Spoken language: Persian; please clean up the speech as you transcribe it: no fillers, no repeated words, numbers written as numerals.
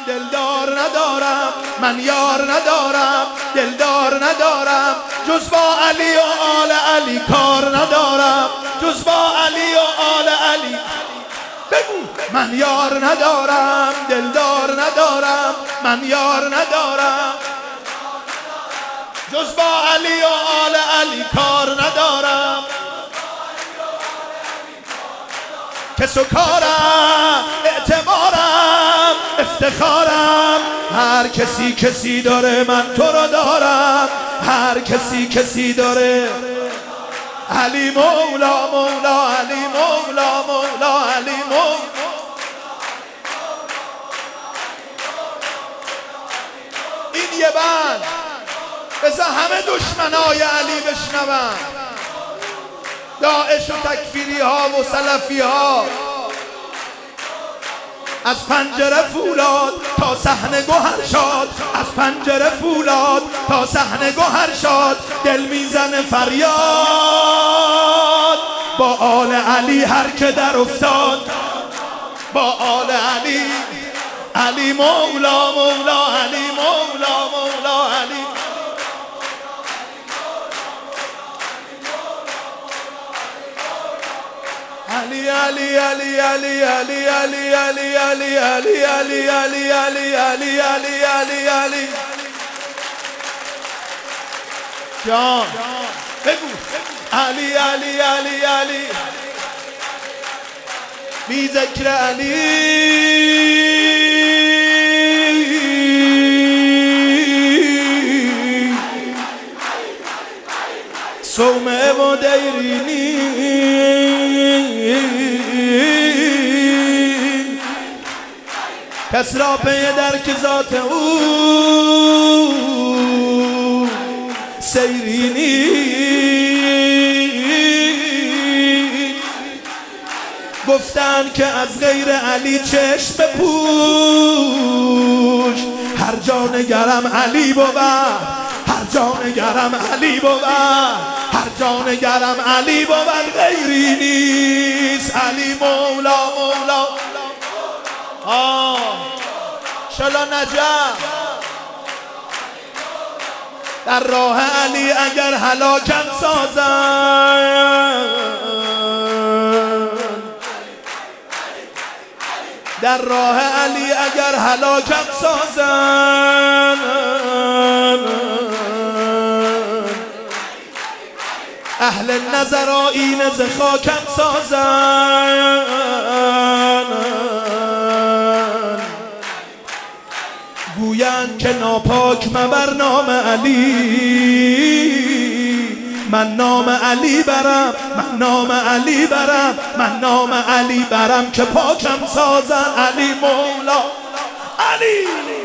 دلدار ندارم، من یار ندارم، دلدار ندارم، جز با علی و آل علی کار ندارم، جز با علی و آل علی. بگو من یار ندارم، دلدار ندارم، من یار ندارم، جز با علی و آل علی کار ندارم. کس و کارم، اعتبارم، افتخارم، هر کسی کسی داره من تو رو دارم، هر کسی کسی داره. علی مولا مولا، علی مولا مولا، علی مولا. این یه بند بذار همه دشمنای علی بشنون، داعش و تکفیری ها و سلفی ها. از پنجره فولاد تا صحنه گوهر شاد، از پنجره فولاد تا صحنه گوهر شاد، دل میزنه فریاد با آل علی هر که در افتاد، با آل علی. علی مولا مولا، علی مولا مولا، علی. علی علی علی علی علی علی علی علی علی علی علی علی علی علی علی علی جان بگو علی علی علی علی بی ذکر علی صومعه و دیرینی کس را پی درک ذات او سیرینی. گفتن که از غیر علی چشم بپوش، هر جا نگرم علی بود، هر جا نگرم علی بود، هر جا نگرم علی بود، غیری نیست. علی مولا مولا. شلا نجم در راه علی اگر هلاکم سازن، در راه علی اگر هلاکم سازن، اهل نظر آیین ز خاکم سازن، گویند که ناپاک مبر نام علی، من نام علی برم، من نام علی برم، من نام علی برم که پاکم سازن. علی مولا علی.